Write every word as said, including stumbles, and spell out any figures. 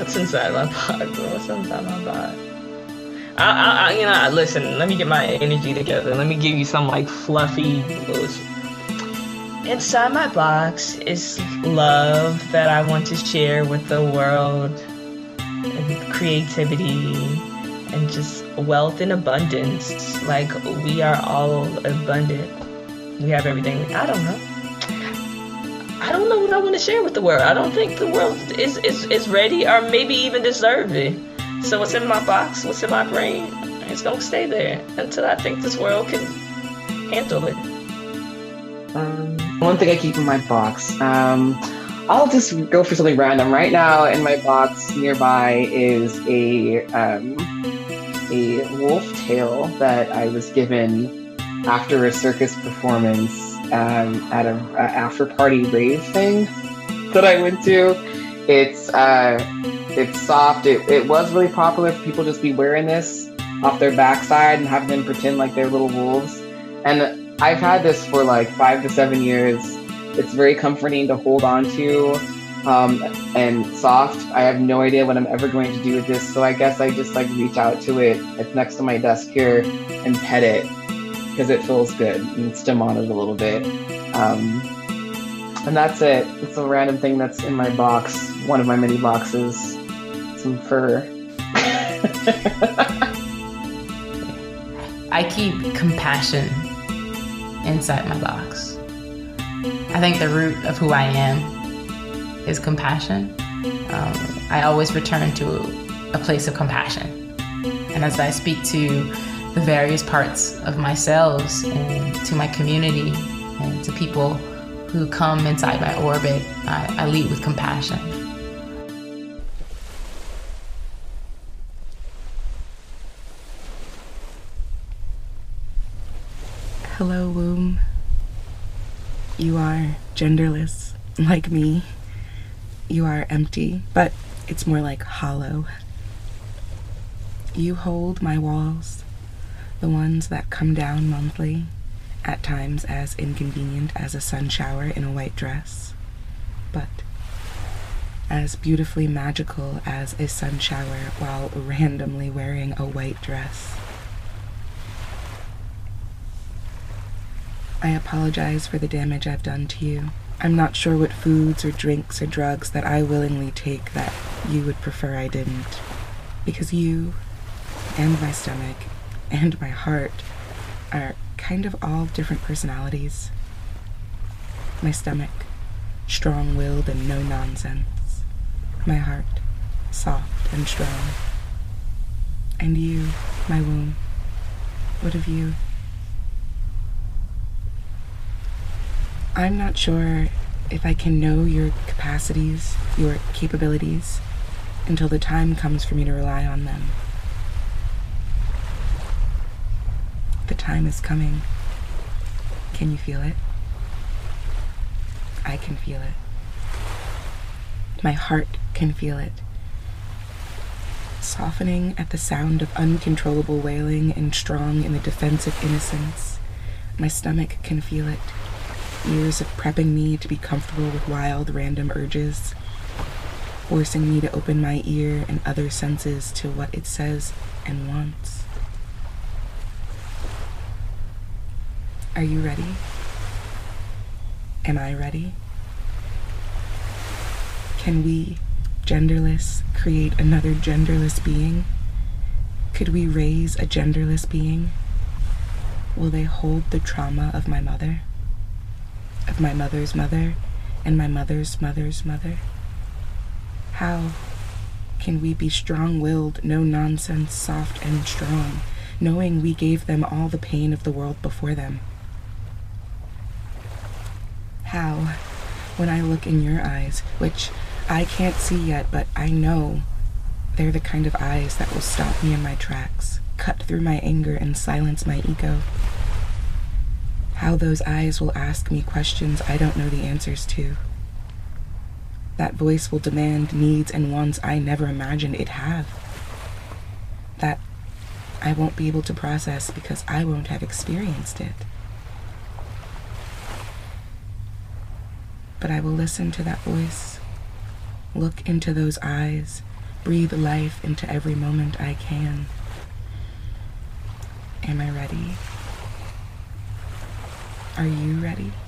What's inside my box? What's inside my box? I, I, I, you know, listen. Let me get my energy together. Let me give you some like fluffy bullshit. Inside my box is love that I want to share with the world, and creativity, and just wealth and abundance. Like, we are all abundant. We have everything. I don't know. I don't know what I want to share with the world. I don't think the world is, is, is ready or maybe even deserving. So what's in my box, what's in my brain, it's gonna stay there until I think this world can handle it. Um, one thing I keep in my box, um, I'll just go for something random. Right now in my box nearby is a, um, a wolf tail that I was given after a circus performance um, at a, a after party rave thing that I went to. It's uh, it's soft. It, it was really popular for people just be wearing this off their backside and having them pretend like they're little wolves. And I've had this for like five to seven years. It's very comforting to hold on to um, and soft. I have no idea what I'm ever going to do with this. So I guess I just like reach out to it. It's next to my desk here and pet it because it feels good and stim on it a little bit. Um, and that's it. It's a random thing that's in my box. One of my many boxes. Some fur. I keep compassion inside my box. I think the root of who I am is compassion. Um, I always return to a place of compassion. And as I speak to the various parts of myself and to my community and to people who come inside my orbit, I, I lead with compassion. Hello, womb. You are genderless, like me. You are empty, but it's more like hollow. You hold my walls, the ones that come down monthly, at times as inconvenient as a sun shower in a white dress, but as beautifully magical as a sun shower while randomly wearing a white dress. I apologize for the damage I've done to you. I'm not sure what foods or drinks or drugs that I willingly take that you would prefer I didn't. Because you, and my stomach, and my heart are kind of all different personalities. My stomach, strong-willed and no-nonsense. My heart, soft and strong. And you, my womb, what of you? I'm not sure if I can know your capacities, your capabilities, until the time comes for me to rely on them. The time is coming. Can you feel it? I can feel it. My heart can feel it. Softening at the sound of uncontrollable wailing and strong in the defense of innocence. My stomach can feel it. Years of prepping me to be comfortable with wild, random urges, forcing me to open my ear and other senses to what it says and wants. Are you ready? Am I ready? Can we, genderless, create another genderless being? Could we raise a genderless being? Will they hold the trauma of my mother? Of my mother's mother, and my mother's mother's mother? How can we be strong-willed, no-nonsense, soft and strong, knowing we gave them all the pain of the world before them? How, when I look in your eyes, which I can't see yet, but I know they're the kind of eyes that will stop me in my tracks, cut through my anger and silence my ego. How those eyes will ask me questions I don't know the answers to. That voice will demand needs and wants I never imagined it'd have. That I won't be able to process because I won't have experienced it. But I will listen to that voice, look into those eyes, breathe life into every moment I can. Am I ready? Are you ready?